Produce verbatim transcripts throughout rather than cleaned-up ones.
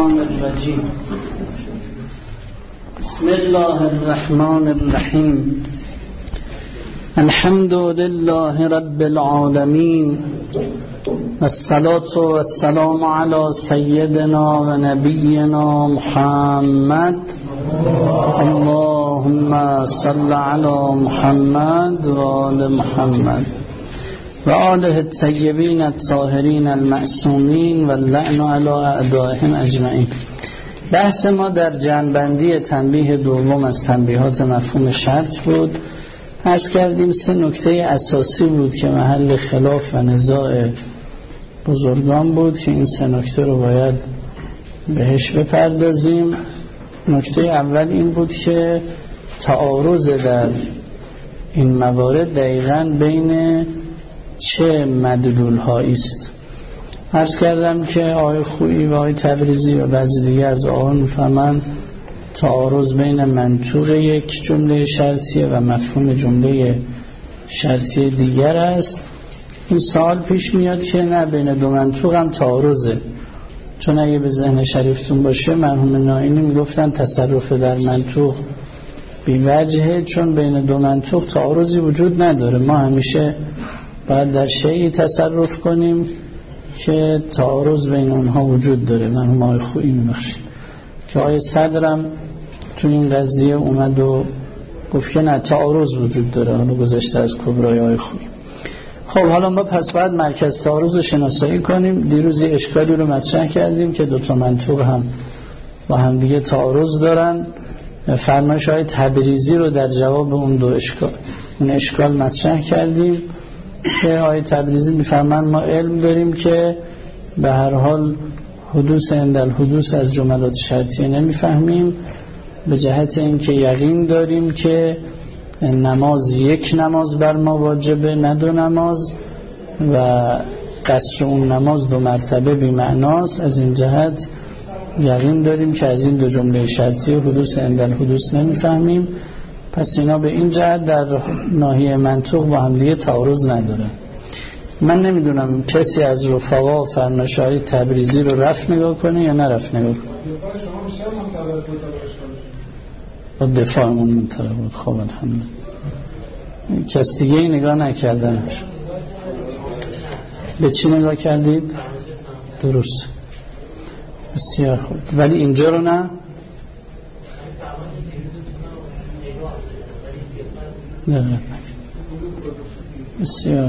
الرجیم. بسم الله الرحمن الرحیم. الحمد لله رب العالمین والصلاة والسلام علی سیدنا و نبینا محمد. اللهم صل علی محمد و آل محمد و آله الطیبین الطاهرین المعصومین و اللعن علی اعدائهم اجمعین. بحث ما در جنبندی تنبیه دوم از تنبیهات مفهوم شرط بود. عرض کردیم سه نکته اساسی بود که محل خلاف و نزاع بزرگان بود که این سه نکته رو باید بهش بپردازیم. نکته اول این بود که تعارض در این موارد دقیقاً بین چه مدلول هایی است. عرض کردم که آقای خویی و آقای تبریزی و بعضی دیگه از آقایان میفهمن تعارض بین منطوق یک جمله شرطیه و مفهوم جمله شرطی دیگر است. این سوال پیش میاد که نه، بین دو منطوق هم تعارضه، چون اگه به ذهن شریفتون باشه مرحوم نائینی میگفتن تصرف در منطوق بی وجهه، چون بین دو منطوق تعارضی وجود نداره. ما همیشه باید در شیئی تصرف کنیم که تعارض بین اونها وجود داره. مرحوم آقای خویی میبخشید که آقای صدرم تو این قضیه اومد و گفت که نه، تعارض وجود داره، حالا گذشته از کبرای آقای خویی. خب حالا ما پس باید مرکز تعارض رو شناسایی کنیم. دیروز یه اشکالی رو مطرح کردیم که دوتا منطوق هم با هم دیگه تعارض دارن. فرمایش های تبریزی رو در جواب اون دو اشکال اون اشکال مطرح کردیم که آقای تبریزی میفرمان ما علم داریم که به هر حال حدوث اندل حدوث از جملات شرطیه نمیفهمیم، به جهت اینکه یقین داریم که نماز یک نماز بر ما واجبه نه دو نماز و قصر اون نماز دو مرتبه بی معناست. از این جهت یقین داریم که از این دو جمله شرطیه حدوث اندل حدوث نمیفهمیم. پس اینا به این جهت در ناحیه منطوق با هم دیگه تعارض نداره. من نمیدونم کسی از رفقا فرمایش‌های تبریزی رو رفت نگاه کنه یا نه رفت نگاه کنه. با دفاعمون منطقه بود. خب الحمدلله. کس دیگه ای نگاه نکردن. به چی نگاه کردید؟ درست، بسیار خوب. ولی اینجا رو نه؟ نه. بسیار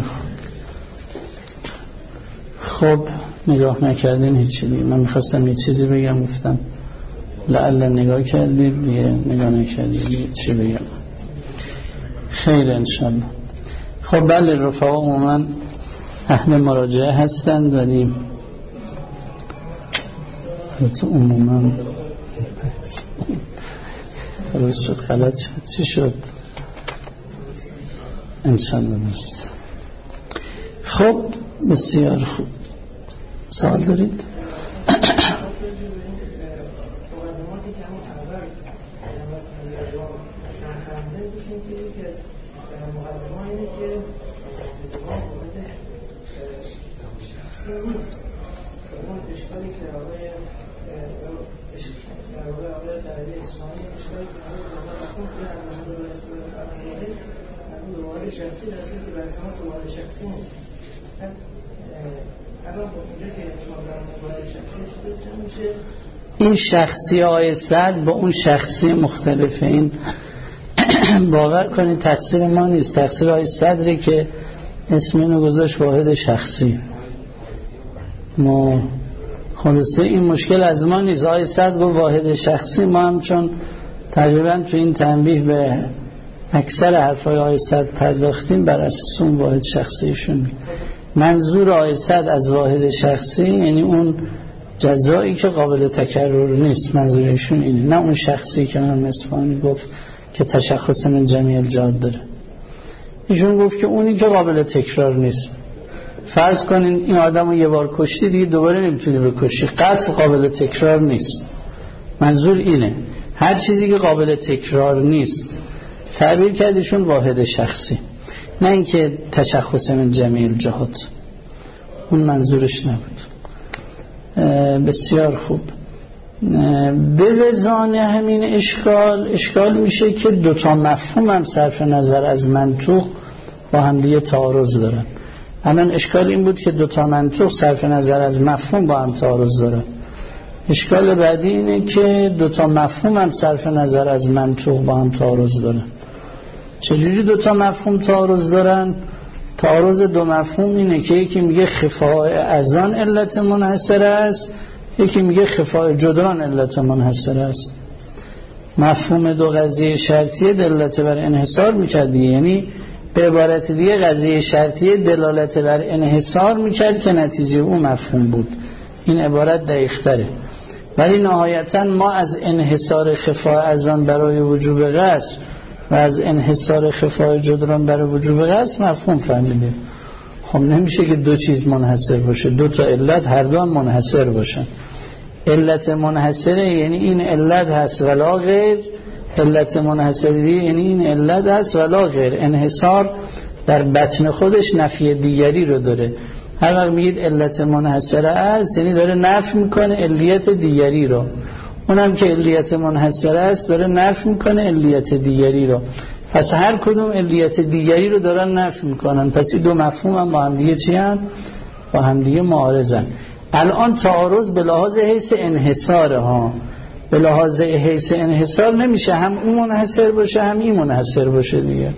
خوب. نگاه نکردین هیچی دیگه. من میخواستم یه چیزی بگم، گفتم لعل نگاه کردید دیگه نگاه نکردید چی بگم. خیر انشالله. خب بله، رفقا عموما اهل مراجعه هستند، ولی تو عموما خلاص شد غلط شد چی شد انشالله درست. خب بسیار خوب. سوال دارید؟ این شخصی آیه صد با اون شخصی مختلفه. این باور کنید تقصیر ما نیست، تقصیر آیه صدری که اسم اینو گذاشت واحد شخصی. ما خلاصه این مشکل از ما نیست. آیه صد گفت واحد شخصی، ما هم چون تقریبا تو این تنبیه به اکثر حرفای آیه صد پرداختیم بر اساس اون واحد شخصیشون. منظور آیه صد از واحد شخصی یعنی اون جزایی که قابل تکرر نیست، منظورشون اینه، نه اون شخصی که من اصفهانی گفت که تشخص من جمیع الجهات داره. ایشون گفت که اونی که قابل تکرار نیست. فرض کنین این آدم رو یه بار کشتی دیگه دوباره نمیتونی بکشی، قطع قابل تکرار نیست. منظور اینه هر چیزی که قابل تکرار نیست تعبیر کردیشون واحد شخصی، نه اینکه تشخص من جمیع الجهات. اون منظورش نبود. بسیار خوب. به وزان همین اشکال اشکال میشه که دوتا مفهوم هم صرف نظر از منطوق با هم دیگه تعارض دارن. الان اشکال این بود که دوتا منطوق صرف نظر از مفهوم با هم تعارض دارن. اشکال بعدی اینه که دوتا مفهوم هم صرف نظر از منطوق با هم تعارض دارن. چجوری دوتا مفهوم تعارض دارن؟ تعارض دو مفهوم اینه که یکی میگه خفاء اذان علت منحصر است، یکی میگه خفاء جدران علت منحصر است. مفهوم دو قضیه شرطیه دلالت بر انحصار میکرد، یعنی به عبارت دیگه قضیه شرطیه دلالت بر انحصار میکرد که نتیجه اون مفهوم بود. این عبارت دقیق تره. ولی نهایتا ما از انحصار خفاء اذان برای وجوب قصر و از انحصار خفاء جدران برای وجوب قصر مفهوم فهمیدیم. خب نمیشه که دو چیز منحصر باشه، دو تا علت هر دو هم منحصر باشن. علت منحصره یعنی این علت هست ولا غیر، علت منحصره یعنی این علت هست ولا غیر. انحصار در بطن خودش نفی دیگری رو داره. هر وقت میگید علت منحصره است یعنی داره نفی میکنه علیت دیگری رو. اونم که علیت منحصره است داره نفی میکنه علیت دیگری رو. پس هر کدوم علیت دیگری رو دارن نفی میکنن. پس این دو مفهوم هم با هم دیگه چی هم؟ با هم دیگه معارضن. الان تعارض به لحاظ حیث انحصاره ها، به لحاظ حیث انحصار نمیشه هم اون منحصر باشه هم این منحصر باشه دیگه.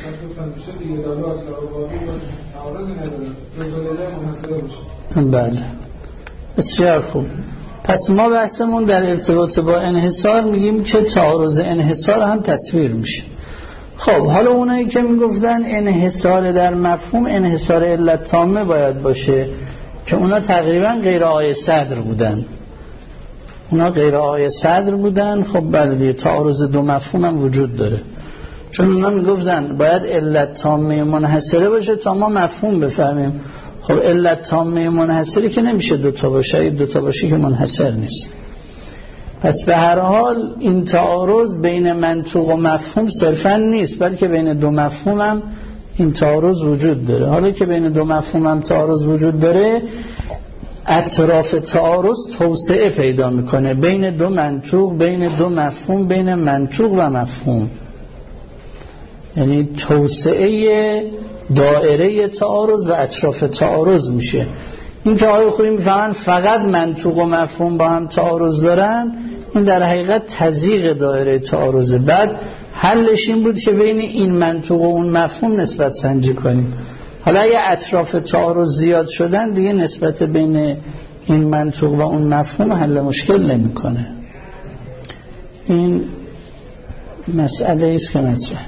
بله بسیار خوب. پس ما بحثمون در ارتباط با انحصار میگیم که تعارض انحصار هم تصویر میشه. خب حالا اونایی که میگفتن انحصار در مفهوم انحصار علت تامه باید باشه که اونا تقریبا غیر آیه صدر بودن، اونا غیر آیه صدر بودن. خب بله تعارض دو مفهوم هم وجود داره، چون اونا میگفتن باید علت تامه منحصره باشه تا ما مفهوم بفهمیم. خب علت تامه منحصره که نمیشه دوتا باشه، اگه دوتا باشه که منحصر نیست. پس به هر حال این تعارض بین منطوق و مفهوم صرفا نیست، بلکه بین دو مفهوم هم این تعارض وجود داره. حالا که بین دو مفهوم هم تعارض وجود داره، اطراف تعارض توسعه پیدا میکنه بین دو منطوق، بین دو مفهوم، بین منطوق و مفهوم. یعنی توسعه دائره تعارض و اطراف تعارض میشه. این که آقای خوبی میفهمن فقط منطوق و مفهوم با هم تعارض دارن، این در حقیقت تضییق دائره تعارض. بعد حلش این بود که بین این منطوق و اون مفهوم نسبت سنجی کنیم. حالا اگه اطراف تعارض زیاد شدن دیگه نسبت بین این منطوق و اون مفهوم حل مشکل نمیکنه. این مسئله است که مطرحه.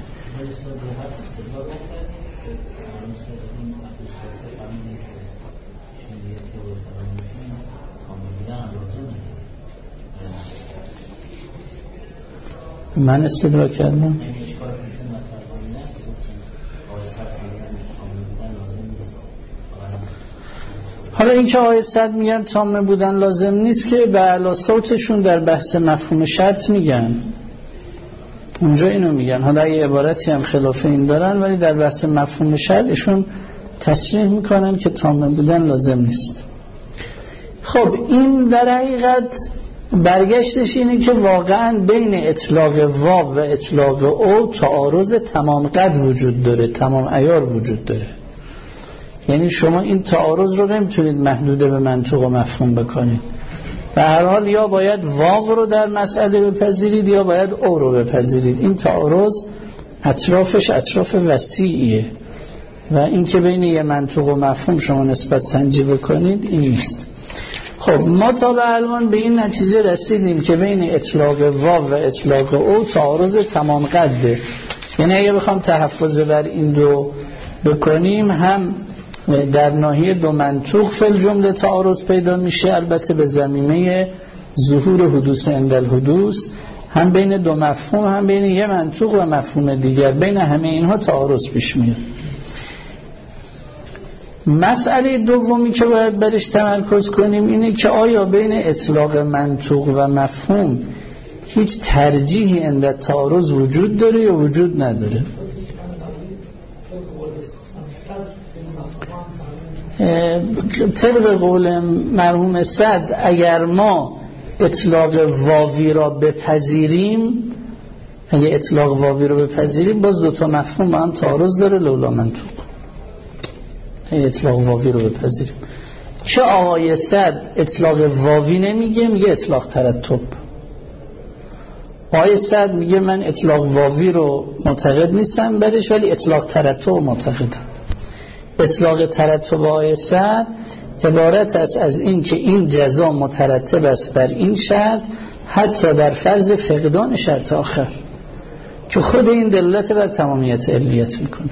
من استدراک کردم. حالا این که آیه صد میگن تامه بودن لازم نیست که به اعلی صوتشون در بحث مفهوم شرط میگن، اونجا اینو میگن. حالا یه عبارتی هم خلاف این دارن ولی در بحث مفهوم شرطشون تصریح میکنن که تامه بودن لازم نیست. خب این در حقیقت برگشتش اینه که واقعا بین اطلاق واو و اطلاق او تعارض تمام قد وجود داره، تمام عیار وجود داره. یعنی شما این تعارض رو نمیتونید محدود به منطوق و مفهوم بکنید. به هر حال یا باید واو رو در مسئله بپذیرید یا باید او رو بپذیرید. این تعارض اطرافش اطراف وسیعیه و این که بین یه منطوق و مفهوم شما نسبت سنجی بکنید این نیست. خب ما تا به الان به این نتیجه رسیدیم که بین اطلاق واو و اطلاق او تعارض تمام قده. یعنی اگه بخوام تحفظ بر این دو بکنیم، هم در ناحیه دو منطوق فل جمله تعارض پیدا میشه، البته به ضمیمه ظهور حدوث عند الحدوث، هم بین دو مفهوم هم بین یه منطوق و مفهوم دیگر، بین همه اینها تعارض پیش میاد. مسئله دومی که باید برش تمرکز کنیم اینه که آیا بین اطلاق منطوق و مفهوم هیچ ترجیحی عند تعارض وجود داره یا وجود نداره؟ طبق قول مرحوم صد اگر ما اطلاق واوی را بپذیریم، اگه اطلاق واوی رو بپذیریم باز دوتا مفهوم با هم تعارض داره لولا منطوق. اگه اطلاق واوی رو بپذیریم چه آقای صد اطلاق واوی نمیگه، میگه اطلاق ترتب. آقای صد میگه من اطلاق واوی رو معتقد نیستم برش، ولی اطلاق ترتب معتقدم. اطلاق ترتب آقای صد عبارت است از این که این جزا مترتب است بر این شرط حتی در فرض فقدان شرط آخر، که خود این دلالت بر تمامیت علیت میکنه.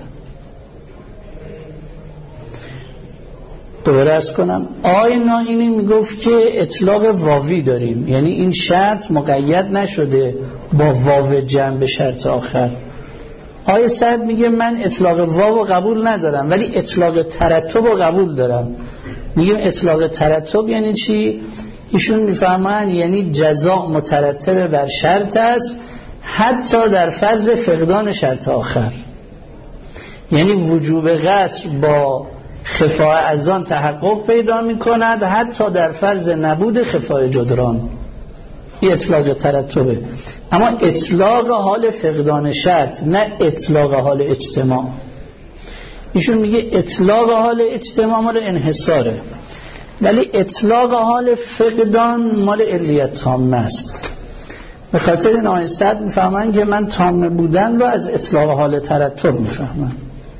دوباره عرض کنم آقای نائینی میگفت که اطلاق واوی داریم، یعنی این شرط مقید نشده با واو جمع به شرط آخر. آقای سعد میگه من اطلاق واو قبول ندارم ولی اطلاق ترتب رو قبول دارم. میگیم اطلاق ترتب یعنی چی؟ ایشون میفهمن یعنی جزا مترتب بر شرط است حتی در فرض فقدان شرط آخر، یعنی وجوب قصر با خفاء از آن تحقق پیدا می کند حتی در فرض نبود خفاء جدران. این اطلاق ترتبه. اما اطلاق حال فقدان شرط، نه اطلاق حال اجتماع. ایشون میگه اطلاق حال اجتماع مال انحصاره، ولی اطلاق حال فقدان مال علیت تامه است. به خاطر این آقای سعد میفهمن که من تامه بودن رو از اطلاق حال ترتب میفهمن.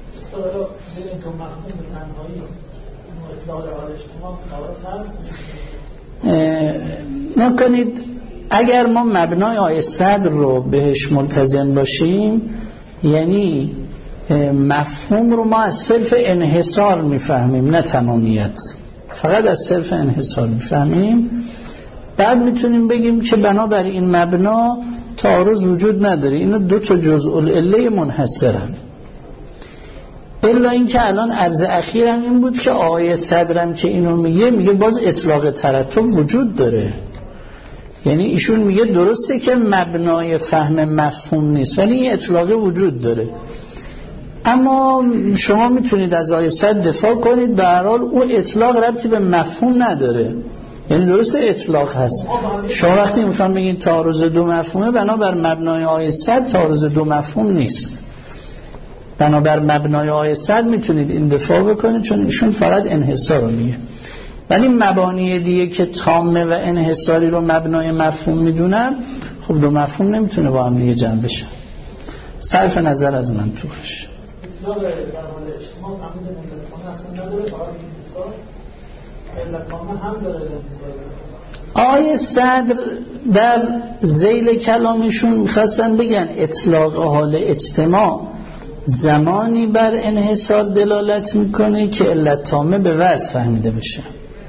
نکنید اگر ما مبنای آیه صدر رو بهش ملتزم باشیم، یعنی مفهوم رو ما از صرف انحصار میفهمیم نه تمامیت، فقط از صرف انحصار میفهمیم، بعد میتونیم بگیم که بنابر این مبنا تعارض وجود نداره، اینا دو تا جزء العله منحصرن. الا این که الان عرض اخیرم این بود که آیه صدرم که اینو میگه میگه باز اطلاق ترتب وجود داره، یعنی ایشون میگه درسته که مبنای فهم مفهوم نیست ولی این اطلاق وجود داره. اما شما میتونید از آیه صد دفاع کنید، به هر حال اون اطلاق ربطی به مفهوم نداره، یعنی درسته اطلاق هست. شما وقتی میخوان بگید تعارض دو مفهومه، بنابر مبنای آیه صد تعارض دو مفهوم نیست، بنابر مبنای آیه صد میتونید این دفاع بکنید چون ایشون فقط انحصار رو میگه. ولی مبانی دیگه که تامه و انحصاری رو مبنای مفهوم میدونن، خب دو مفهوم نمیتونه با هم دیگه جمع بشه صرف نظر از منطوقش. اطلاق در حال اجتماع فهمید انحصار اصلا نداره، فقط انحصار علتامه هم داره. آیه صدر در ذیل کلامشون میخواستن بگن اطلاق حال اجتماع زمانی بر انحصار دلالت میکنه که علت تامه به وضع فهمیده بشه،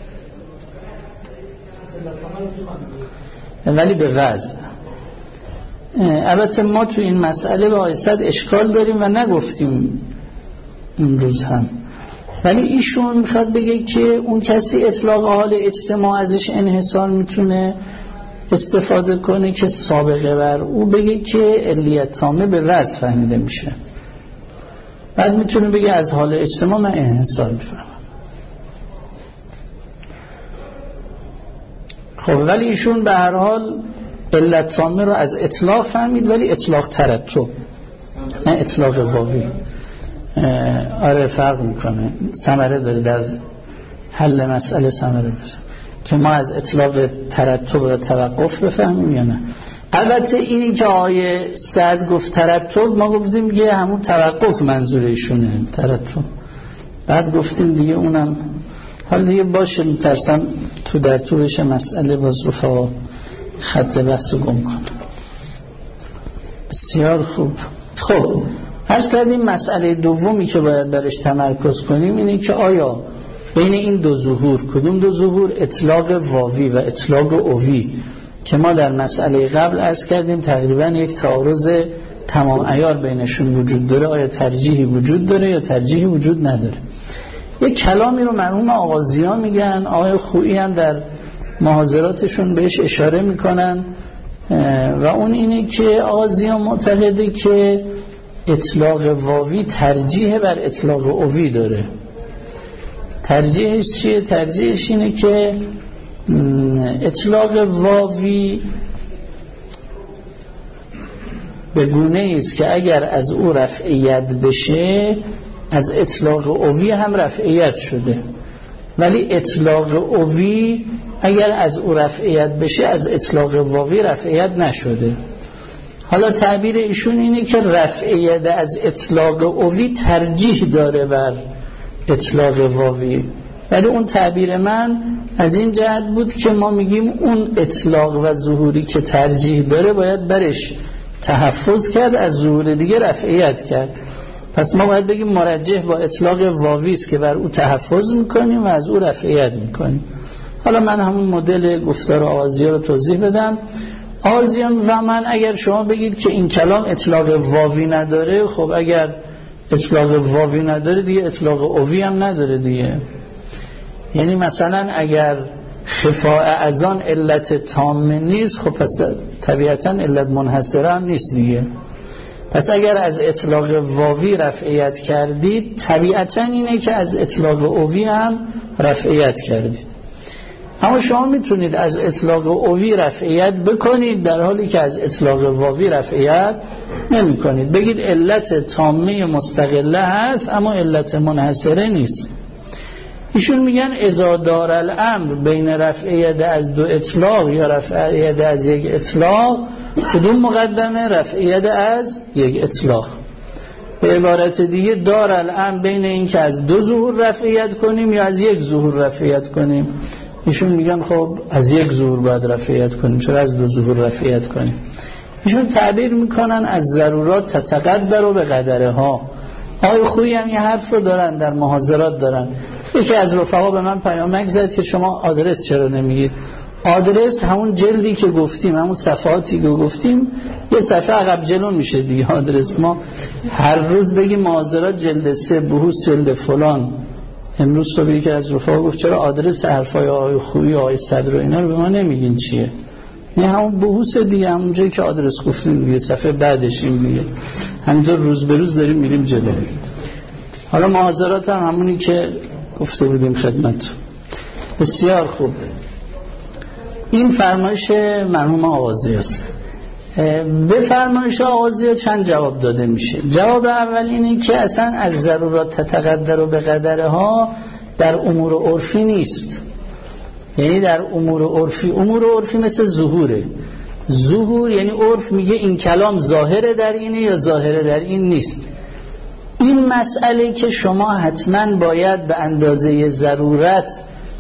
ولی به وضع. البته ما تو این مسئله به آیه صد اشکال داریم و نگفتیم اون روز هم، ولی ایشون میخواد بگه که اون کسی اطلاق حال اجتماع ازش انحصار میتونه استفاده کنه که سابقه بر او بگه که علیت تامه به وضع فهمیده میشه، بعد میتونه بگه از حال اجتماع من انحصار میفهمم. خب ولی ایشون به هر حال علت تامه رو از اطلاق فهمید، ولی اطلاق ترتب نه اطلاق واوی. آره فرق میکنه، ثمره داره در حل مسئله، ثمره داره که ما از اطلاق ترتب و توقف بفهمیم یا نه. البته اینی که آیه سعد گفت ترتب، ما گفتیم که همون توقف منظور ایشونه ترتب، بعد گفتیم دیگه اونم حال دیگه باشه، میترسم تو در تو بشه مسئله باز رفا خط بحث رو گم کنم. بسیار خوب. خب عرض کردیم مسئله دومی که باید برش تمرکز کنیم اینه که آیا بین این دو ظهور کدوم دو ظهور، اطلاق واوی و اطلاق اووی که ما در مسئله قبل عرض کردیم تقریبا یک تعارض تمام عیار بینشون وجود داره، آیا ترجیحی وجود داره یا ترجیحی وجود نداره. یک کلامی رو مرحوم آغازیان میگن، آقای خویی هم در محاضراتشون بهش اشاره میکنن و اون اینه که آغازیان معتقده که اطلاق واوی ترجیح بر اطلاق اووی داره. ترجیحش چیه؟ ترجیحش اینه که اطلاق واوی به گونه است که اگر از او رفعیت بشه از اطلاق اوی هم رفعیت شده، ولی اطلاق اوی اگر از او رفعیت بشه از اطلاق واوی رفعیت نشده. حالا تعبیر ایشون اینه که رفعیت از اطلاق اوی ترجیح داره بر اطلاق واوی، ولی اون تعبیر من از این جهت بود که ما میگیم اون اطلاق و ظهوری که ترجیح داره باید برش تحفظ کرد، از ظهور دیگه رفعیت کرد. پس ما باید بگیم مرجح با اطلاق واوی است که بر او تحفظ میکنیم و از او رفعیت میکنیم. حالا من همون مدل گفتار آغازیه رو توضیح بدم. آغازیان و من اگر شما بگید که این کلام اطلاق واوی نداره، خب اگر اطلاق واوی نداره دیگه اطلاق اوی هم نداره دیگه. یعنی مثلا اگر خفاء از آن علت تام نیست، خب پس طبیعتا علت منحصره هم نیست دیگه. پس اگر از اطلاق واوی رفعیت کردید طبیعتا اینه که از اطلاق اوی هم رفعیت کردید. اما شما میتونید از اطلاق اوی رفعیت بکنید در حالی که از اطلاق واوی رفعیت نمی کنید. بگید علت تامه مستقله هست اما علت منحصره نیست. ایشون میگن اذا دار الامر بین رفعیت از دو اطلاق یا رفعیت از یک اطلاق، کدوم مقدمه؟ رفعیت از یک اطلاق. به عبارت دیگه دار الامر بین این که از دو ظهور رفعیت کنیم یا از یک ظهور رفعیت کنیم. ایشون میگن خب از یک ظهور باید رفعیت کنیم، چرا از دو ظهور رفعیت کنیم؟ ایشون تعبیر میکنن از ضرورات تتقدر و به قدره ها. آقای خویی هم یه حرف رو دارن، در محاضرات دارن. یکی از رفقا به من پیامک زد که شما آدرس چرا نمیگید؟ آدرس همون جلدی که گفتیم، همون صفحاتی که گفتیم، یه صفحه عقب جلو میشه دیگه آدرس. ما هر روز بگیم محاضرات جلد سه، بحوث جلد فلان. امروز صبح یکی از رفقا گفت چرا آدرس حرفای آقای خویی، آقای صدر و اینا رو به ما نمیگین چیه؟ نه همون بحوث دیگه، همون جایی که آدرس گفتیم دیگه، صفحه بعدشیم دیگه. همینطور روز به روز داریم میریم جلو. حالا محاضرات هم همونی که گفته بودیم خدمت. بسیار خوب. این فرمایش مرحوم آغازی است. به فرمایش آغازی چند جواب داده میشه. جواب اول اینه که اصلا از ضرورات تتقدر و به قدره ها در امور عرفی نیست. یعنی در امور عرفی، امور عرفی مثل ظهوره. ظهور یعنی عرف میگه این کلام ظاهره در اینه یا ظاهره در این نیست. این مسئله که شما حتما باید به اندازه ضرورت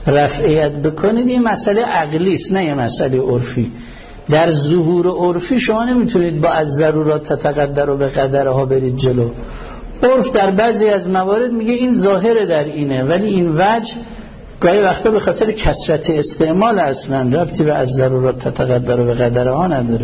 رفعیت بکنید، این مسئله عقلی است، نه یه مسئله عرفی. در ظهور عرفی شما نمیتونید با از ضرورات تتقدر و به قدره ها برید جلو. عرف در بعضی از موارد میگه این ظاهره در اینه، ولی این وجه گاهی وقتا به خاطر کثرت استعمال اصلا ربطی به از ضرورات تتقدر و به قدره ها نداره.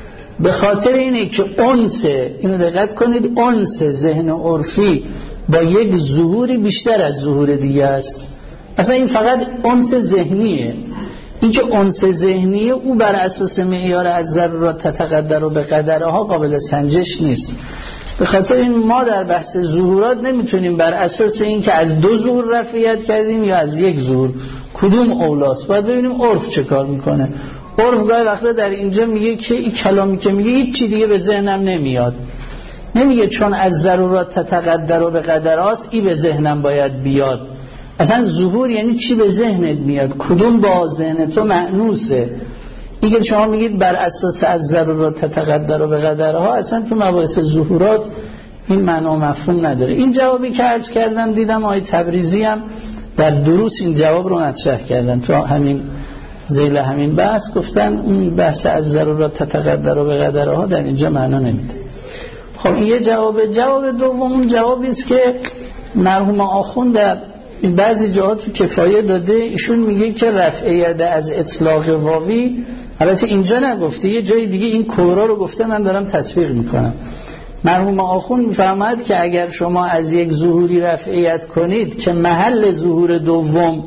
به خاطر اینه که انس، اینو دقت کنید، انس ذهن عرفی با یک ظهوری بیشتر از ظهور دیگه است. اصلا این فقط انس ذهنیه. این که انس ذهنیه او بر اساس معیار از ضرورات تتقدر و به قدره ها قابل سنجش نیست. به خاطر این ما در بحث ظهورات نمیتونیم بر اساس این که از دو ظهور رفعیت کردیم یا از یک ظهور کدوم اولاست. باید ببینیم عرف چه کار میکنه. عرف گاهی وقتا در اینجا میگه که این کلامی که میگه هیچ چی دیگه به ذهنم نمیاد. نمیگه چون از ضرورات تتقدر و به قدر هاست ای به ذهنم باید بیاد. اصلا ظهور یعنی چی به ذهنت میاد، کدوم با ذهن تو مأنوسه. این که شما میگید بر اساس از ضرورات تتقدر و به قدر ها، اصلا تو مباحث ظهورات این معنا و مفهوم نداره. این جوابی که عرض کردم دیدم آقای تبریزی هم در دروس این جواب رو مطرح کردن. تو همین ذیل همین بحث گفتن اون بحث از ضرورات تتقدر و به قدر ها در اینجا معنا نمیده. خب این یه جواب. جواب دوم اون جوابی است که مرحوم آخوند در بعضی جاها تو کفایه داده. ایشون میگه که رفعیت از اطلاق واوی، البته اینجا نگفته، یه جای دیگه این کورا رو گفته، من دارم تطبیق میکنم. مرحوم آخوند میفرماید که اگر شما از یک ظهوری رفعیت کنید که محل ظهور دوم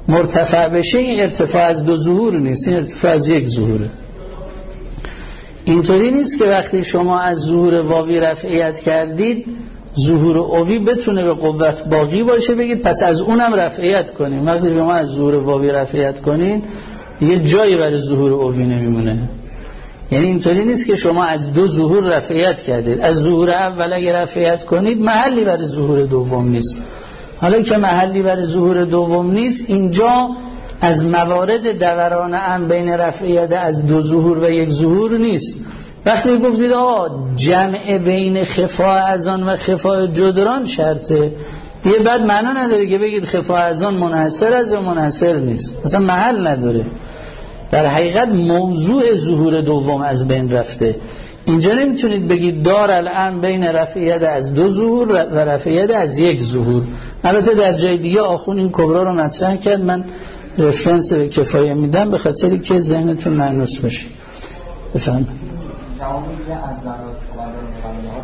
مرتفع بشه، این ارتفاع از دو ظهور نیست، این ارتفاع از یک ظهوره. اینطوری نیست که وقتی شما از ظهور واوی رفعیت کردید ظهور اوی بتونه به قوت باقی باشه بگید پس از اونم رفعیت کنیم. وقتی شما از ظهور واوی رفعیت کنید دیگه جایی برای ظهور اوی نمیمونه. یعنی اینطوری نیست که شما از دو ظهور رفعیت کردید، از ظهور اول اگه رفعیت کنید محلی برای ظهور دوم نیست. حالا که محلی برای ظهور دوم نیست، اینجا از موارد دوران ام بین رفعیت از دو ظهور و یک ظهور نیست. وقتی گفتید آه جمع بین خفاء اذان و خفاء جدران شرطه، دیگه بعد معنا نداره که بگید خفاء اذان منحصر از یا منحصر نیست، مثلا محل نداره. در حقیقت موضوع ظهور دوم از بین رفته. اینجا نمیتونید بگید دار الان بین رفعیت از دو ظهور و رفعیت از یک ظهور. البته در جای دیگه آخون این کبرا رو مطرح کرد، من رفرنس به کفایه میدم به خاطری که ذهنتون مأنوس بشه. بفهم جوابی که از ذرات مقدمات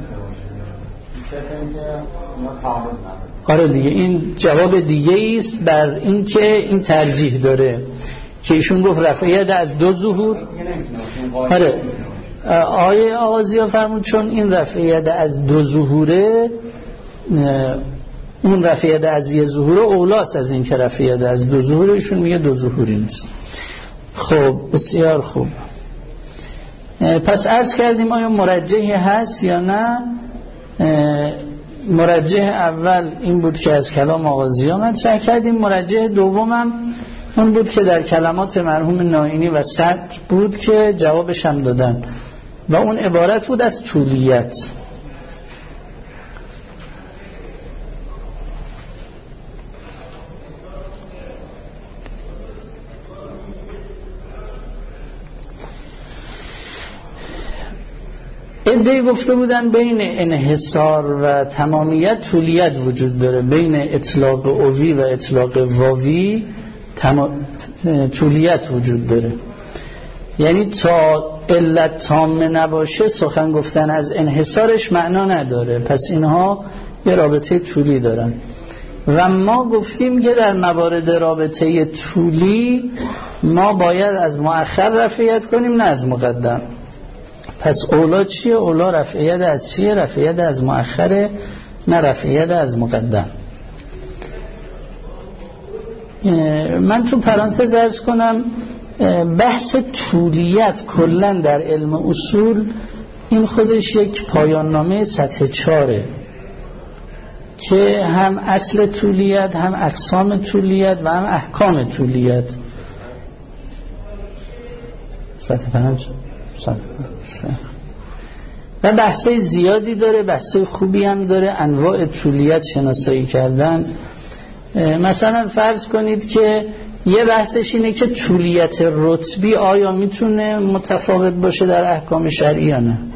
نمیشه. آره دیگه این جواب دیگه است بر این که این ترجیح داره که ایشون گفت رفعیت از دو ظهور. آره آیه آغازی فرمود چون این رفعیت از دو ظهوره، اون رفعیت از یه ظهوره اولاست از این که رفعیت از دو ظهوره. ایشون میگه دو ظهوری نیست. خب بسیار خوب. پس عرض کردیم آیا مرجحی هست یا نه. مرجح اول این بود که از کلام آغازی ها مطرح کردیم. مرجح دومم اون بود که در کلمات مرحوم نائینی و صدر بود که جوابش هم دادن و اون عبارت بود از طولیت. ادعی گفته بودن بین انحصار و تمامیت طولیت وجود داره، بین اطلاق اوی و اطلاق واوی تما... طولیت وجود داره. یعنی تا علت تامه نباشه سخن گفتن از انحصارش معنا نداره، پس اینها یه رابطه طولی دارن. و ما گفتیم که در موارد رابطه طولی ما باید از مؤخر رفعیت کنیم نه از مقدم. پس اولا چیه؟ اولا رفعیت از چیه؟ رفعیت از مؤخره نه رفعیت از مقدم. من تو پرانتز عرض کنم بحث طولیت کلن در علم اصول این خودش یک پایان نامه سطح چاره که هم اصل طولیت هم اقسام طولیت و هم احکام طولیت. سطح پنج و بحثای زیادی داره، بحثای خوبی هم داره، انواع طولیت شناسایی کردن. مثلا فرض کنید که یه بحثش اینه که طولیت رتبی آیا میتونه متفاوت باشه در احکام شرعی یا نه،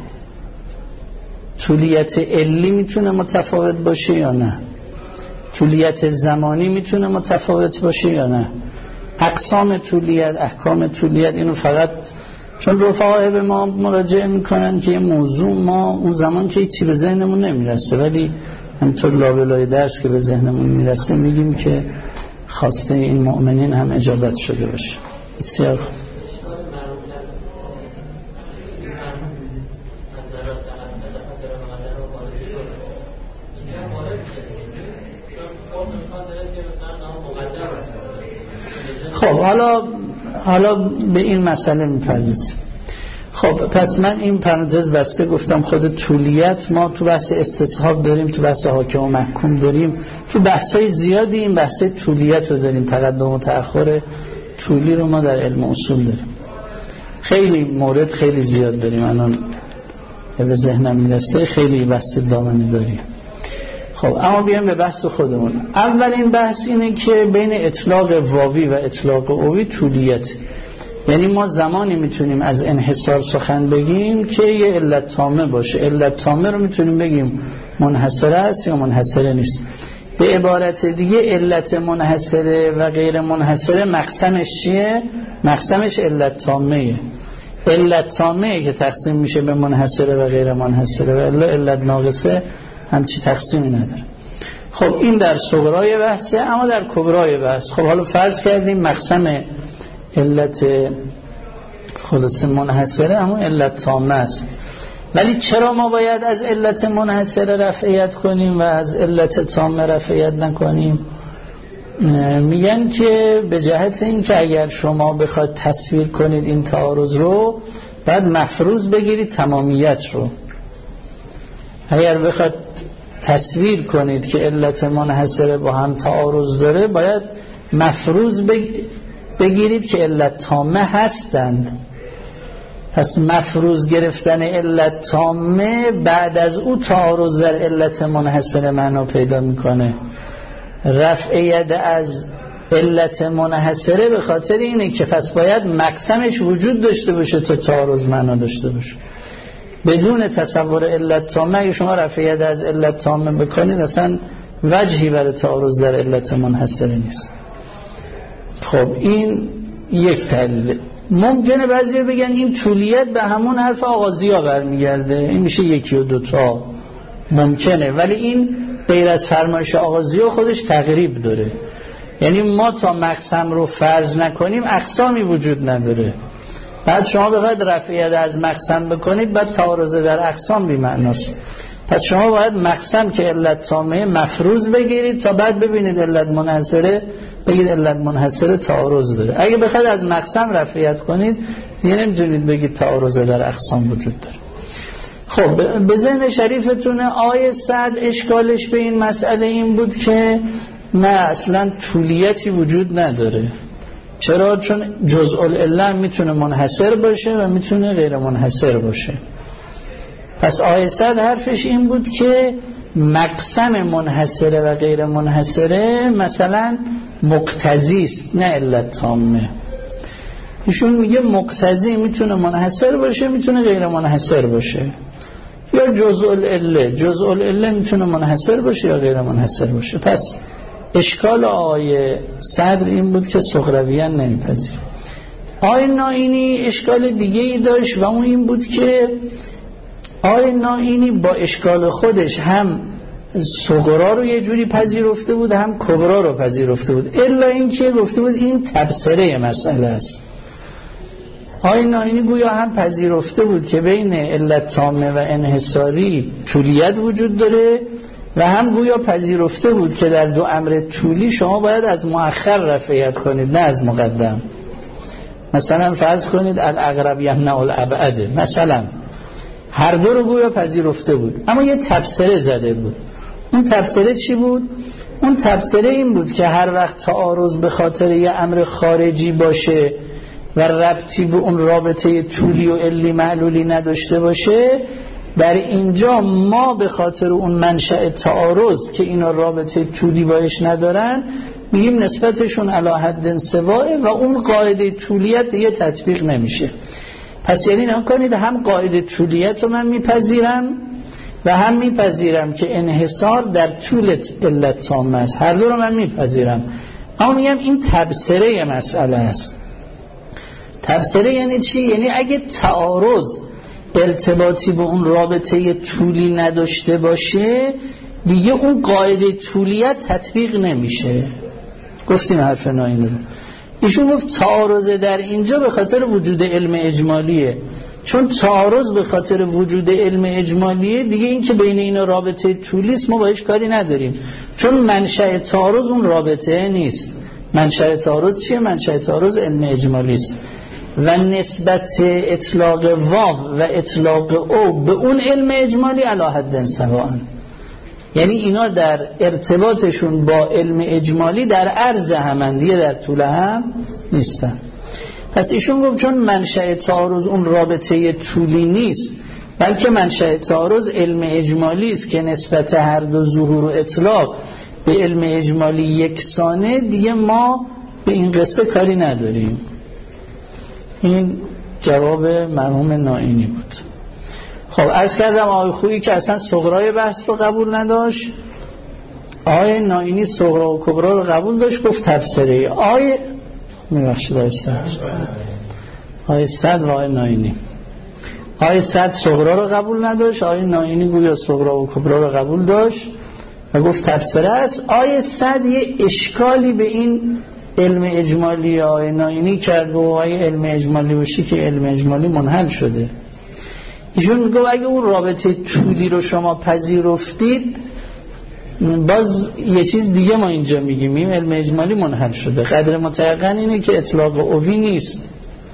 طولیت علی میتونه متفاوت باشه یا نه، طولیت زمانی میتونه متفاوت باشه یا نه، اقسام طولیت، احکام طولیت. اینو فقط چون رفقا به ما مراجعه میکنن که یه موضوع ما اون زمان که هیچی به ذهنمون نمیرسه، ولی همینطور لابلای درس که به ذهنمون میرسه میگیم که خواسته این مؤمنین هم اجابت شده باشه. بسیار خوب. خب حالا حالا به این مسئله میپردازیم. خب پس من این پرانتز بسته گفتم خود طولیت ما تو بحث استصحاب داریم، تو بحث حاکم و محکوم داریم، تو بحثای زیادی این بحث طولیت رو داریم، تقدم و تأخر طولی رو ما در علم اصول داریم. خیلی مورد خیلی زیاد داریم، الان به ذهنم میرسه خیلی بحث دامنه داریم. خب اما بیایم به بحث خودمون. اولین بحث اینه که بین اطلاق واوی و اطلاق اوی طولیت، یعنی ما زمانی میتونیم از انحصار سخن بگیم که یه علت تامه باشه. علت تامه رو میتونیم بگیم منحصره است یا منحصره نیست. به عبارت دیگه علت منحصره و غیر منحصره مقسمش چیه؟ مقسمش علت تامه. علت تامه که تقسیم میشه به منحصره و غیر منحصره، و الا علت ناقصه همچی تقسیمی نداره. خب این در صغرای بحثه. اما در کبرای بحث خب حالا فرض کردیم مقسم علت خلاص منحصره اما علت تامه است. ولی چرا ما باید از علت منحصره رفعیت کنیم و از علت تامه رفعیت نکنیم؟ میگن که به جهت این که اگر شما بخواید تصویر کنید این تعارض رو، باید مفروض بگیرید تمامیت رو. اگر بخواید تصویر کنید که علت منحصره با هم تعارض داره، باید مفروض بگیرید که علت تامه هستند. پس مفروض گرفتن علت تامه بعد از او تعارض در علت منحصره معنا پیدا میکنه. رفع ید از علت منحصره به خاطر اینه که پس باید مقسمش وجود داشته باشه تا تعارض معنا داشته باشه. بدون تصور علت تامه اگه شما رفع ید از علت تامه بکنید اصلا وجهی برای تعارض در علت منحصره نیست. خب این یک دلیل. ممکنه بعضی بگن این طولیت به همون حرف آغازی ها برمیگرده، این میشه یکی و دوتا، ممکنه، ولی این غیر از فرمایش آغازی ها خودش تقریب داره. یعنی ما تا مقسم رو فرض نکنیم اقسامی وجود نداره. بعد شما بخواید رفع ید از مقسم بکنید، بعد تعارض در اقسام بی معناست. پس شما باید مقسم که علت تامه مفروض بگیرید تا بعد ببینید علت منحصره، بگید علت منحصره تعارض داره. اگه بخواید از مقسم رفعیت کنید دیگه نمیتونید بگید تعارض در اقسام وجود داره. خب به ذهن شریفتون آیه صد اشکالش به این مسئله این بود که نه اصلا طولیتی وجود نداره. چرا؟ چون جزء العله میتونه منحصر باشه و میتونه غیر منحصر باشه. پس آیه صد حرفش این بود که مقسم منحصره و غیر منحصره مثلا مقتضی است نه علت تامه. ایشون میگه مقتضی میتونه منحصر باشه میتونه غیر منحصر باشه، یا جزء العله جزء العله میتونه منحصر باشه یا غیر منحصر باشه. پس اشکال آیه صدر این بود که سغراویان نمیپذیر. آیه نائینی اشکال دیگه ای داشت و اون این بود که آیه نائینی با اشکال خودش هم صغرا رو یه جوری پذیرفته بود هم کبرا رو پذیرفته بود، الا این که گفته بود این تبصره مسئله است. آیه نائینی گویا هم پذیرفته بود که بین علت تامه و انحصاری طولیت وجود داره و هم گویا پذیرفته بود که در دو امر طولی شما باید از مؤخر رفعیت کنید نه از مقدم. مثلا فرض کنید الاقرب یمنع الابعد، مثلا هر دو رو گویا پذیرفته بود، اما یه تبصره زده بود. اون تبصره چی بود؟ اون تبصره این بود که هر وقت تعارض به خاطر یه امر خارجی باشه و ربطی به اون رابطه طولی و علی معلولی نداشته باشه، در اینجا ما به خاطر اون منشأ تعارض که اینا رابطه طولی باش ندارن میگیم نسبتشون علی حد سواء و اون قاعده طولیت دیگه تطبیق نمیشه. پس یعنی نگاه کنید، هم قاعده طولیت رو من میپذیرم و هم میپذیرم که انحصار در طول علت تامه است، هر دو رو من میپذیرم. اما میگم این تبصره مسئله است. تبصره یعنی چی؟ یعنی اگه تعارض ارتباطی به اون رابطه طولی نداشته باشه دیگه اون قاعده طولیت تطبیق نمیشه. گفتیم حرف نائینی رو. ایشون گفت تعارض در اینجا به خاطر وجود علم اجمالیه، چون تعارض به خاطر وجود علم اجمالیه دیگه این که بین اینا رابطه طولی است ما باش کاری نداریم، چون منشأ تعارض اون رابطه نیست. منشأ تعارض چیه؟ منشأ تعارض علم اجمالی است و نسبت اطلاق واو و اطلاق او به اون علم اجمالی علی حد سواء، یعنی اینا در ارتباطشون با علم اجمالی در عرض هم دیگه در طول هم نیستن. پس ایشون گفت چون منشأ تعارض اون رابطه طولی نیست بلکه منشأ تعارض علم اجمالی است که نسبت هر دو ظهور و اطلاق به علم اجمالی یکسانه، دیگه ما به این قصه کاری نداریم. این جواب مرحوم نائینی بود. خب عرض کردم آقای خویی که اصلا صغرای بحث رو قبول نداشت، آقای نائینی صغرا و کبرا رو قبول داشت، گفت تبصره. آقای میبخشید آقای صد آقای صد و آقای نائینی آقای صد صغرا رو قبول نداشت، آقای نائینی گویا صغرا و کبرا رو قبول داشت و گفت تبصره است. آقای صد یه اشکالی به این علم اجمالی آقای نائینی کرد و آقای علم اجمالی باشی که علم اجمالی منحل شده. ایشون میگه اگه اون رابطه طولی رو شما پذیرفتید، باز یه چیز دیگه ما اینجا میگیم، این علم اجمالی منحل شده. قدر متیقن اینه که اطلاق اوی نیست،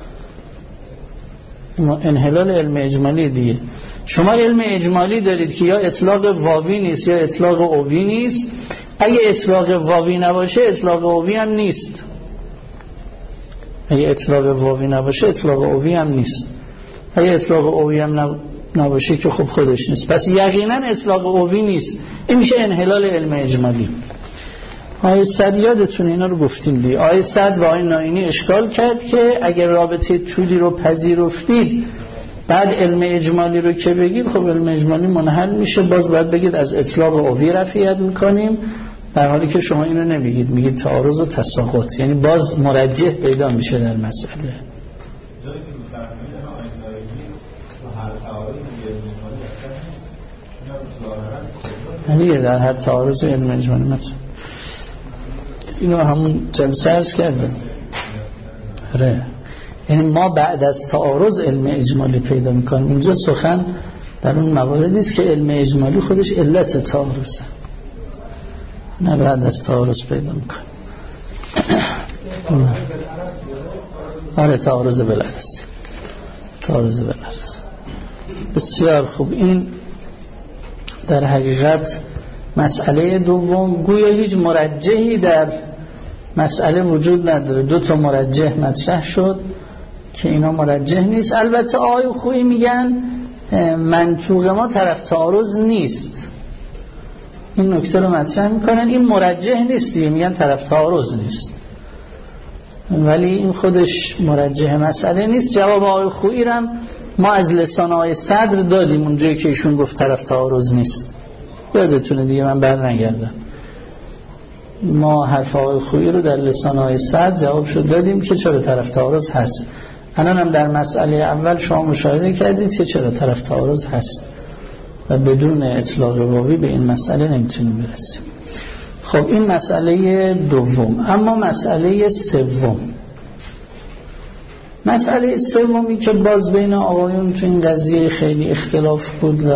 انحلال علم اجمالی دیگه. شما علم اجمالی دارید که یا اطلاق واوی نیست یا اطلاق اوی نیست. اگه اطلاق واوی نباشه اطلاق اوی هم نیست. اگه اطلاق واوی نباشه اطلاق اوی هم نیست. اگه اطلاق اوی هم نباشه که خب خودش نیست. پس یقینا اطلاق اوی نیست. این میشه انحلال علم اجمالی. آیه صد یادتون اینا رو گفتیم دی. آیه صد و آیه ناینی اشکال کرد که اگر رابطه طولی رو پذیرفتید بعد علم اجمالی رو که بگید، خب علم اجمالی منحل میشه، باز باید بگید از اطلاق اوی رفعیت میکنیم، در حالی که شما اینو نمیگید، میگید تعارض و تساقط، یعنی باز مرجح پیدا میشه در مسئله. یعنی در هر تعارض علم اجمالی مثلا اینو همون جلسه عرض کردم. آره، یعنی ما بعد از تعارض علم اجمالی پیدا میکنیم. اینجا سخن در اون مواردی است که علم اجمالی خودش علت تعارضه، نه بعد از تعارض پیدا میکنیم. آره، تعارض بالعرض، تعارض بالعرض. بسیار خوب. این در حقیقت مسئله دوم. گویا هیچ مرجحی در مسئله وجود نداره، دو تا مرجح مطرح شد که اینا مرجح نیست. البته آقای خویی میگن منطوق ما طرف تعارض نیست، این نکته رو مطرح میکنن. این مرجح نیست دیگه، میگن طرف تعارض نیست، ولی این خودش مرجح مسئله نیست. جواب آقای خویی رم ما از لسان آقای صدر دادیم اونجایی که ایشون گفت طرف تعارض نیست، یادتونه دیگه، من بر نگردم. ما حرف آقای خویی رو در لسان آقای صدر جواب شد دادیم که چرا طرف تعارض هست. الان هم در مسئله اول شما مشاهده کردید که چرا طرف تعارض هست و بدون اطلاق واوی به این مسئله نمیتونیم برسیم. خب این مسئله دوم. اما مسئله سوم، مسئله سومی که باز بین آقایون تو این قضیه خیلی اختلاف بود و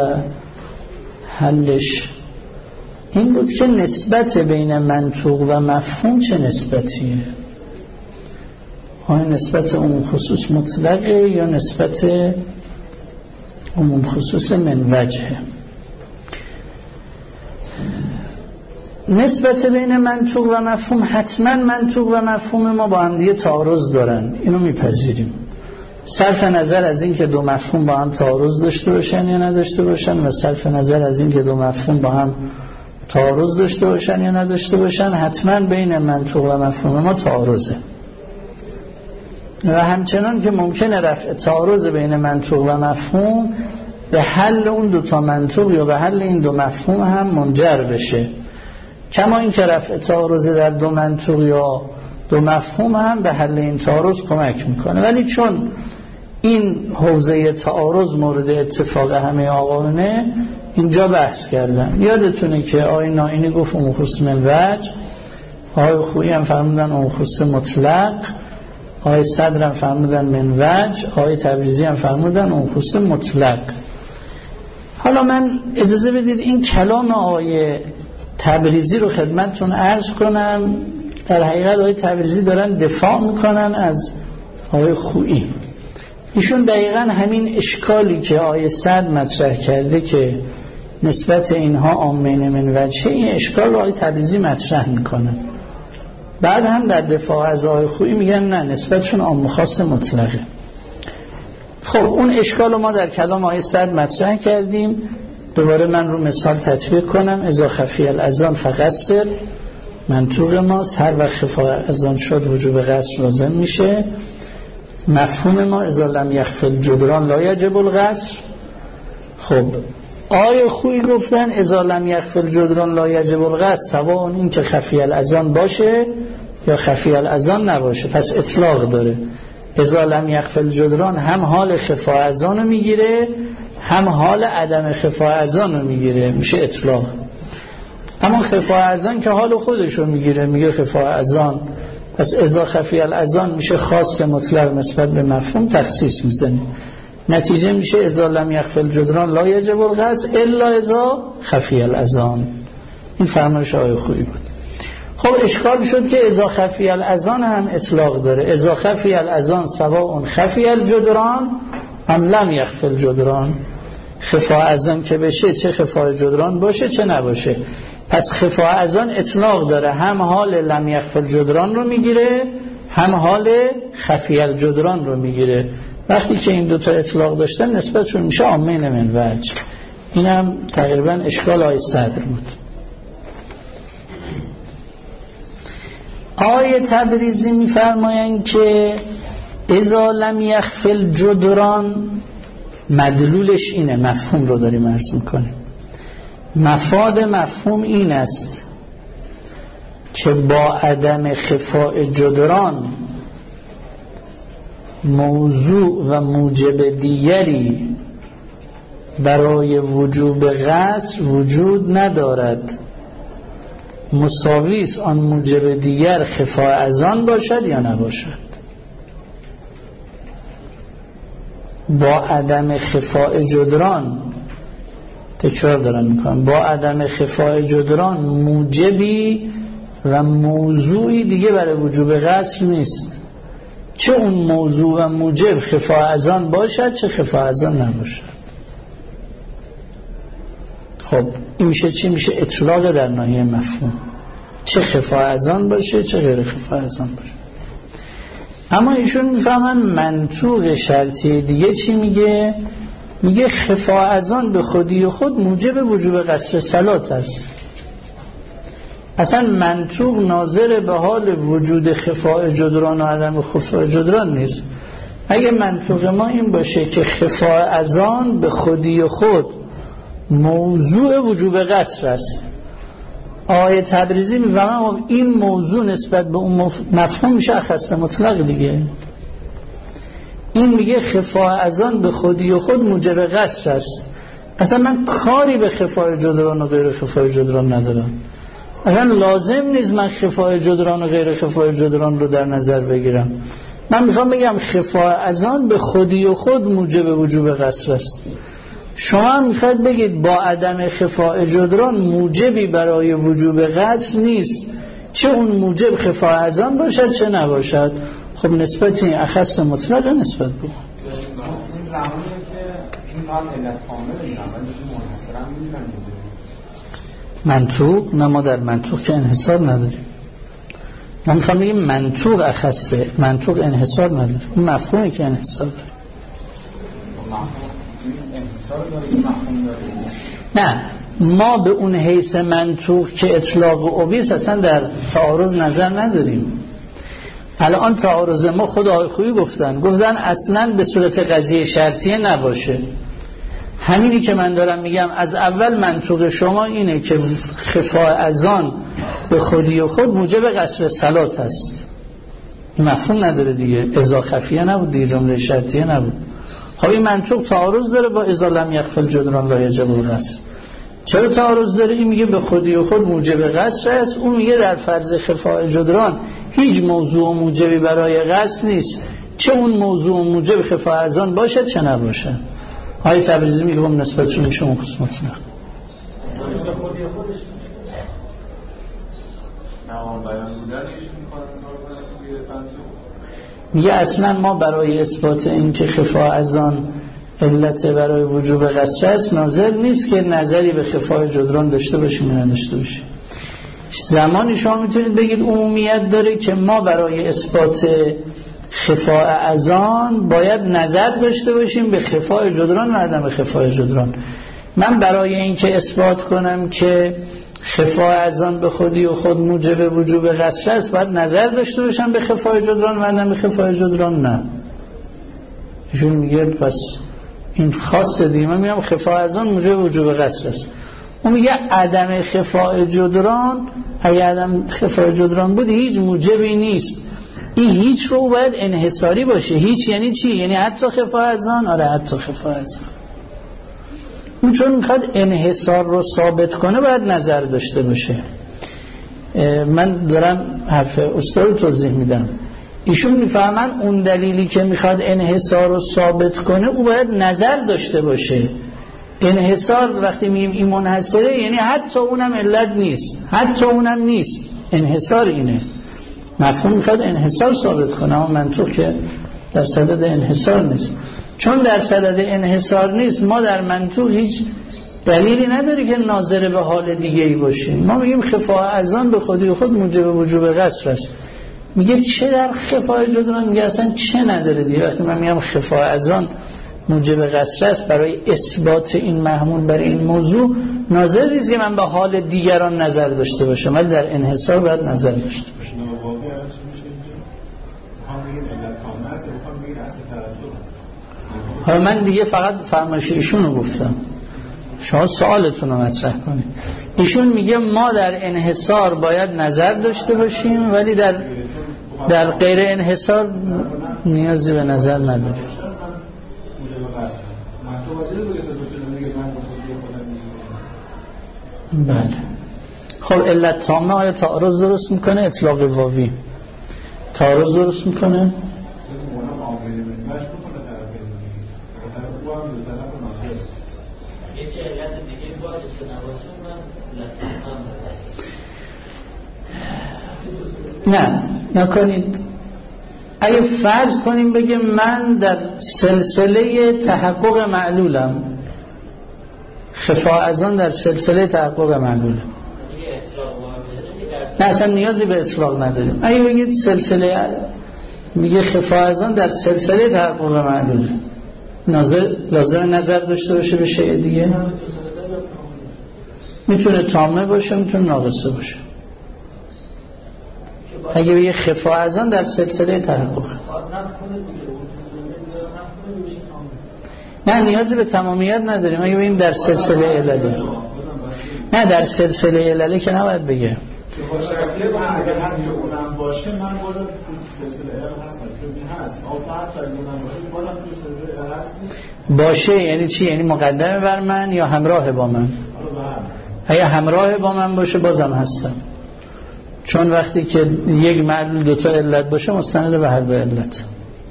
حلش این بود که نسبت بین منطوق و مفهوم چه نسبتیه؟ آیا نسبت عموم خصوص مطلقه یا نسبت عموم خصوص من وجهه؟ نسبت بین منطوق و مفهوم، حتما منطوق و مفهوم ما با هم دیگه تعارض دارن، اینو میپذیریم، صرف نظر از این که دو مفهوم با هم تعارض داشته باشن یا نداشته باشن و صرف نظر از این که دو مفهوم با هم تعارض داشته باشن یا نداشته باشن، حتما بین منطوق و مفهوم ما تعارضه. و همچنان که ممکنه رفع تعارض بین منطوق و مفهوم به حل اون دو تا منطوق یا به حل این دو مفهوم هم منجر بشه، کما این که رفع تعارض در دو منطوق یا دو مفهوم هم به حل این تعارض کمک میکنه. ولی چون این حوزه تعارض مورد اتفاق همه آقایونه، اینجا بحث کردن. یادتونه که آقای ناینی گفت عموم خصوص من وجه، آقای خویی هم فرمودن عموم خصوص مطلق، آقای صدر هم فرمودن من وجه، آقای تبریزی هم فرمودن عموم خصوص مطلق. حالا من اجازه بدید این کلام آقای تبریزی رو خدمتتون عرض کنم. در حقیقت آقای تبریزی دارن دفاع میکنن از آقای خویی. ایشون دقیقا همین اشکالی که آقای صدر مطرح کرده که نسبت اینها عامین من وجهه، این اشکال رو آقای تبریزی مطرح میکنن. بعد هم در دفاع از آقای خویی میگن نه، نسبتشون عام خاص مطلقه. خب اون اشکال رو ما در کلام آقای صدر مطرح کردیم. دوباره من رو مثال تطبیق کنم. اذا خفی الاذان فقصر، منطوق ماست، هر وقت خفای اذان شد وجوب قصر لازم میشه. مفهوم ما اذا لم یخفی الجدران لا یجب القصر. خب آیه خویی گفتن اذا لم یخفی الجدران لا یجب القصر، سواء این که خفی الاذان باشه یا خفی الاذان نباشه، پس اطلاق داره. اذا لم یخفی الجدران هم حال خفای اذان رو میگیره هم حال عدم خفای اذان رو میگیره، میشه اطلاق. اما خفای اذان که حال خودش رو میگیره، میگه خفای اذان، پس اذا خفی الاذان میشه خاص مطلق نسبت به مفهوم، تخصیص میزنه. نتیجه میشه اذا لم یخفی الجدران لا یجب الغسل الا اذا خفی الاذان. این فرمایش آیه خوبی بود. خب اشکال شد که اذا خفی الاذان هم اطلاق داره. اذا خفی الاذان سواء خفی الجدران ام لم یخفی الجدران. خفا اذان که بشه چه خفای جدران باشه چه نباشه. پس خفا اذان اطلاق داره، هم حال لم یخفی الجدران رو میگیره هم حال خفی الجدران رو میگیره. وقتی که این دوتا اطلاق داشتن نسبتشون میشه عامین من وجه. این هم تقریبا اشکال آیه صدر بود. آیه تبریزی میفرمایند که اذا لم یخفی الجدران مدلولش اینه، مفهوم رو داریم عرض میکنیم. مفاد مفهوم این است که با عدم خفاء جدران موضوع و موجب دیگری برای وجوب غسل وجود ندارد، مساویس آن موجب دیگر خفاء از آن باشد یا نباشد. با عدم خفاء جدران، تکرار دارم میکنم، با عدم خفاء جدران موجبی و موضوعی دیگه برای وجوب غسل نیست، چه اون موضوع و موجب خفاء از آن باشد چه خفاء از آن نباشد. خب این میشه چی؟ میشه اطلاق در ناحیه مفهوم، چه خفاء از آن باشه چه غیر خفاء از آن باشه. اما ایشون میفهمن منطوق شرطی دیگه چی میگه؟ میگه خفاء از آن به خودی خود موجب وجوب غسل صلات است. اصلا منطوق ناظر به حال وجود خفاء جدران و عدم خفاء جدران نیست. اگه منطوق ما این باشه که خفاء از آن به خودی خود موضوع وجوب غسل است، آیه تبریزی میفهمم این موضوع نسبت به اون مفهوم میشه اخص مطلق دیگه. این میگه خفاء از آن به خودی خود موجب غسل است، اصلا من کاری به خفاء جدران و غیر خفاء جدران ندارم، اصلا لازم نیست من خفاء جدران و غیر خفاء جدران رو در نظر بگیرم. من میخوام بگم خفاء از آن به خودی خود موجب وجوب غسل است. شما میخواید بگید با عدم خفاء جدران موجبی برای وجوب غسل نیست، چه اون موجب خفاء از آن باشد چه نباشد. خب نسبت این اخص مطلق نسبت بود. این زمانی که این فهم علت کامل میدونم ولی این منحصرا میدونم منطوق، نه ما در منطوق که انحصار نداریم. ما میخوام بگیم منطوق اخصه، منطوق انحصار نداره، اون مفهومی که انحصار داره. نه ما به اون حیث منطوق که اطلاق و عبیس اصلا در تعارض نظر نداریم. الان تعارض ما خود آقای خویی گفتن گفتن اصلا به صورت قضیه شرطیه نباشه. همینی که من دارم میگم از اول منطوق شما اینه که خفاء از آن به خودی و خود موجب غسل صلات است. این مفهوم نداره دیگه، اذا خفیه نبود دیگه، جمله شرطیه نبود. خب این منطوق تعارض داره با اذا لم یخفی الجدران لا یجب الغسل. چرا تعارض داره؟ این میگه به خودی و خود موجب غسل است، اون میگه در فرض خفاء جدران هیچ موضوع و موجبی برای غسل نیست، چه اون موضوع و موجب خفاء از آن باشد چه نباشد. آیه تبریزی میگه هم نسبتشون میشه اون خصوص مطلق. به خودی خودش نوان بیان بودنش میگه اصلا ما برای اثبات این که خفاء از آن علت برای وجوب غسل است ناظر نیست که نظری به خفاء جدران داشته باشیم یا نداشته باشیم. زمانی شما میتونید بگید عمومیت داره که ما برای اثبات خفاء از آن باید نظر داشته باشیم به خفاء جدران و عدم خفاء جدران. من برای اینکه اثبات کنم که خفاء از آن به خودی و خود موجب وجوب غسل است باید نظر داشته باشم به خفاء جدران و عدم خفاء جدران. نه، ایشون میگه پس این خاصه دیگه. من میگم خفاء از آن موجب وجوب غسل است، اون میگه عدم خفاء جدران، اگه عدم خفاء جدران بود هیچ موجبی نیست. این هیچ رو باید انحصاری باشه. هیچ یعنی چی؟ یعنی حتی خفاء از آن. آره حتی خفاء از آن. اون چون میخواد انحصار رو ثابت کنه باید نظر داشته باشه. من دارم حرف استاد رو توضیح میدم. ایشون میفهمن اون دلیلی که میخواد انحصار رو ثابت کنه او باید نظر داشته باشه. انحصار وقتی میگیم این منحصره یعنی حتی اونم علت نیست، حتی اونم نیست، انحصار اینه. مفهوم میخواد انحصار ثابت کنه، اما منطق که در صدد انحصار نیست. چون در صدد انحصار نیست، ما در منطق هیچ دلیلی نداری که ناظر به حال دیگه ای باشیم. ما میگیم خفاء اذان به خودی خود موجب وجوب قصر است. میگه چه در خفاء جدران؟ میگه اصلا چه نداره دیگه. وقتی من میگم خفاء اذان موجب قصر است، برای اثبات این محمول برای این موضوع ناظر نیست که من به حال دیگران نظر داشته باشم، ولی در انحصار باید نظر داشته باشم. حالا من دیگه فقط فرمایش ایشون رو گفتم، شما سوالتون رو مطرح کنید. ایشون میگه ما در انحصار باید نظر داشته باشیم، ولی در در غیر انحصار نیازی به نظر نداریم. بله. خب علت تامه آیا تعارض درست میکنه؟ اطلاق واوی تعارض درست میکنه؟ نه نکنید. اگه فرض کنیم بگه من در سلسله تحقق معلولم، خفاء اذان در سلسله تحقق معلولم، نه اصلا نیازی به اطلاق نداریم. اگه بگید سلسله، میگه خفاء اذان در سلسله تحقق معلوله، لازم نظر داشته باشه به شیء دیگه؟ میتونه تامه باشه، میتونه ناقصه باشه. اگه بگه خفاء اذان در سلسله تحقق، نه نیازی به تمامیت نداریم. اگه بگیم در سلسله عللی، نه در سلسله عللی که نباید بگه. اگر هر اونم باشه من بازم سلسله علل هستم، چون این هست او حتی اگر اونم باشه بازم تو سلسله علل هست. باشه یعنی چی؟ یعنی مقدمه بر من یا همراه با من؟ اگه همراه با من باشه بازم هستم، چون وقتی که یک معلول دوتا علت باشه مستند به هر دو علت.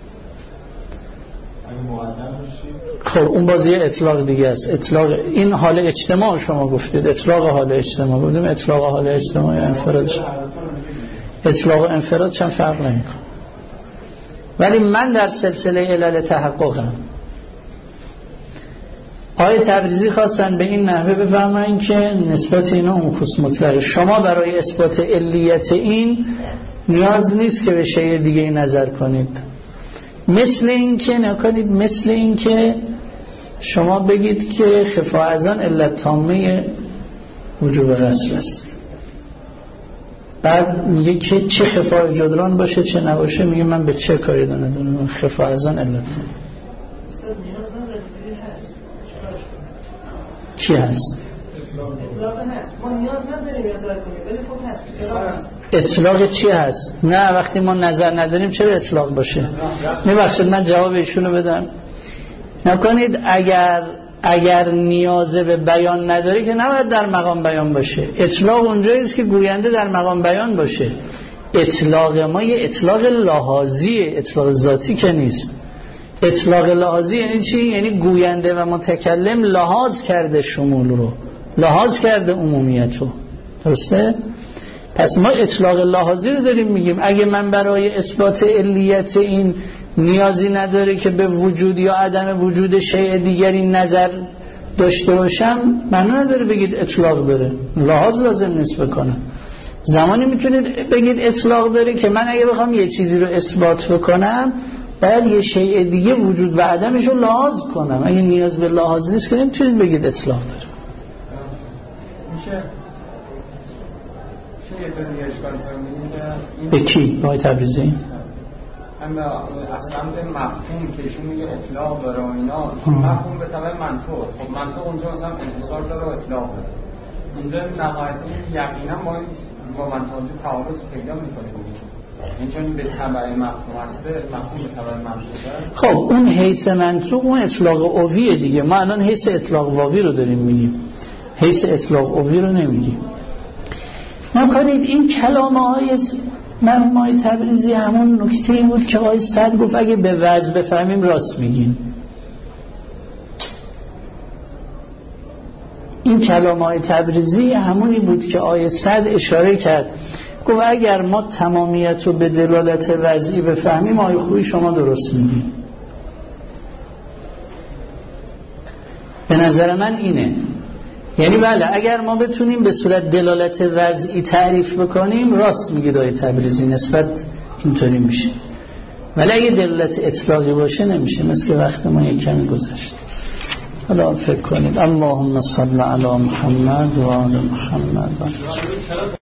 خب اون بازی اطلاق دیگه است. اطلاق این حال اجتماع شما گفتید، اطلاق حال اجتماع بودیم. اطلاق حال اجتماع یا انفرادش، اطلاق و انفراد چند فرق نمیکنه. ولی من در سلسله علل تحققم. آیه تبریزی خواستن به این نحوه بفهمن که نسبت اینا اون خصوص مطلقه. شما برای اثبات علیت این نیاز نیست که به شیء دیگه نظر کنید. مثل این که نکنید، مثل این که شما بگید که خفاء اذان علت تامه وجوب قصر است، بعد میگه که چه خفاء جدران باشه چه نباشه، میگه من به چه کاری ندارم، خفاء اذان علت تامه. چی هست؟ اطلاق هست، ما نیاز نداریم نظر کنیم، ولی خب هست. اطلاق چی هست؟ نه وقتی ما نظر نداریم چرا اطلاق باشه؟ میبخشید من جواب ایشونو بدم. نکنید اگر اگر نیاز به بیان نداری که نباید در مقام بیان باشه. اطلاق اونجاییست که گوینده در مقام بیان باشه. اطلاق ما یه اطلاق لحاظیه، اطلاق ذاتی که نیست. اطلاق لحاظی یعنی چی؟ یعنی گوینده و متکلم لحاظ کرده شمول رو، لحاظ کرده عمومیت رو. درسته؟ پس ما اطلاق لحاظی رو داریم میگیم. اگه من برای اثبات علیت این نیازی نداره که به وجود یا عدم وجود شیء دیگری نظر داشته باشم، معنی نداره بگید اطلاق داره، لحاظ لازم نیست بکنم. زمانی میتونید بگید اطلاق داره که من اگه بخوام یه چیزی رو اثبات بکنم باید یه شیء دیگه وجود و عدمش رو لحاظ کنم. اگه نیاز به لحاظ نیست که نمیتونید بگید اطلاق داره. میشه چه یه طور دیگه اشکال کنیم به کی؟ آقای تبریزی؟ هم از سمت مفهوم که ایشون میگه اطلاق داره و اینا، مفهوم به طبع منطق. خب منطق اونجا مثلا انحصار داره و اطلاق داره، اونجا نهایتا یقینا ما با منطق تعارض پیدا میکنه. این چون به طبع مفهوم هسته، مفهوم به طبع منطق. خب اون حیث منطق اون اطلاق اویه دیگه. ما الان حیث اطلاق واوی رو داریم میگیم، حیث اطلاق اوی رو نمیگیم. ما کنید این کلامه های مرحوم آقای تبریزی همون نکته‌ای بود که آقای سعد گفت اگه به وضع بفهمیم راست میگین. این کلام آقای تبریزی همونی بود که آقای سعد اشاره کرد، گفت اگر ما تمامیت رو به دلالت وضعی بفهمیم آقای خویی شما درست میگین. به نظر من اینه، یعنی بله اگر ما بتونیم به صورت دلالت وضعی تعریف بکنیم راست میگه آقای تبریزی، نسبت اینطوری میشه، ولی اگه دلالت اطلاقی باشه نمیشه، مثل که وقت ما یک کمی گذشت. حالا فکر کنید. اللهم صل علی محمد و آل محمد.